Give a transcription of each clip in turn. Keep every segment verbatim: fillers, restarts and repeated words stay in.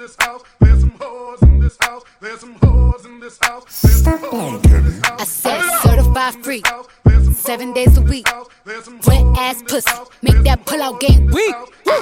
this house. There's some whores in this house. There's some whores in this house. There's some whores in this house. I said certified freak, seven days a week. Wet ass pussy, make that pull out game weak. Yeah,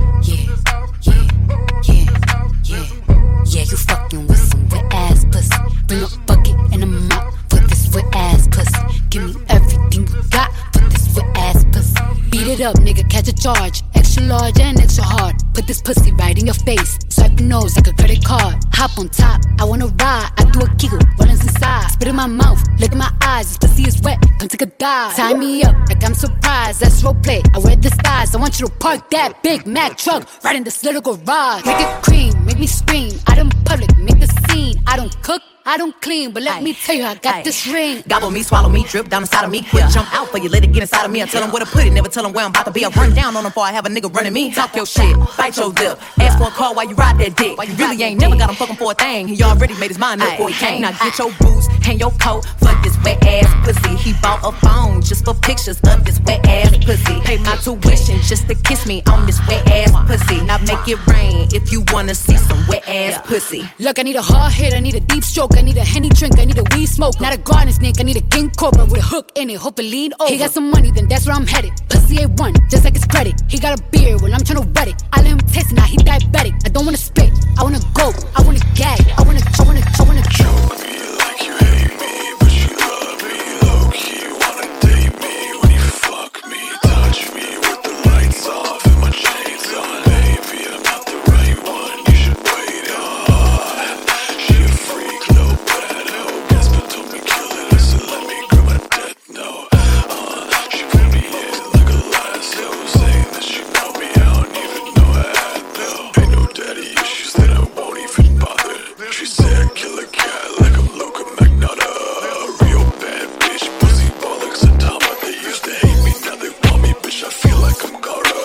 yeah, yeah, yeah. Yeah, you fucking with some wet ass pussy. Bring a bucket and a mop for this wet ass pussy. Give me everything you got for this wet ass pussy. Beat it up, nigga, catch a charge. Extra large and extra hard. Put this pussy right in your face. Swipe your nose like a credit card. Hop on top, I wanna ride. I do a giggle, runnings inside. Spit in my mouth, look in my eyes. This pussy is wet, come take a dive. Tie me up like I'm surprised. That's roleplay, I wear disguise. I want you to park that Big Mac truck right in this little garage. Make it cream, make me scream. Out in public, make the scene. I don't cook, I don't clean, but let Aye. me tell you, I got Aye. this ring. Gobble me, swallow me, drip down inside of me. Quick yeah. jump out for you, let it get inside of me. I tell them where to put it, never tell them where I'm about to be. I run down on them before I have a nigga running me. Talk your shit, bite your lip. Ask for a call while you ride that dick. You really ain't never got him fucking for a thing. He already made his mind up before he came. Now get your boots and your coat for this wet ass pussy. He bought a phone just for pictures of this wet ass pussy. Pay my tuition just to kiss me on this wet ass pussy. Now make it rain if you wanna see some wet ass pussy. Look, I need a hard hit, I need a deep stroke, I need a Henny drink, I need a weed smoke. Not a garden snake, I need a king cobra with a hook in it, hope it lean over. He got some money, then that's where I'm headed. Pussy A one, just like his credit. He got a beard, well I'm tryna wet it. I let him taste it, now he diabetic. I don't wanna spit, I wanna go, I wanna gag, I wanna, I wanna, I wanna choke me like you hate me, but you love me low-key. Wanna date me when you fuck me, touch me with the lights off and my chains on. Baby, I'm not the right one, you should wait on. She a freak, no bad hoe, guess but told me kill it, so let me grab my death note. Uh, she put me in like a lasso, saying that she know me, I don't even know I had though. Ain't no daddy issues that I won't even bother. She said I kill a cat like I'm Luka Magnotta. A real bad bitch, pussy bollocks and Tama. They used to hate me, now they want me, bitch, I feel like I'm Gara.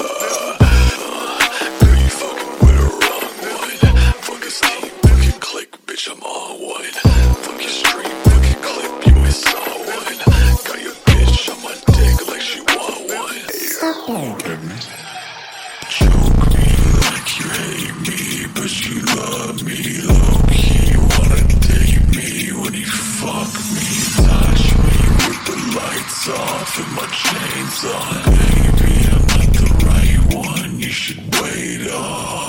Uh, girl, you fucking with the wrong one. Fuck his team, fuck your click, bitch, I'm on one. Fuck your stream, fuck your clip, you ain't saw one. Got your bitch on my dick like she want one. Hey, choke me like you hate me, but you love me low-key. Wanna date me when you fuck me, touch me with the lights off and my chains on. Baby, I'm not the right one, you should wait on.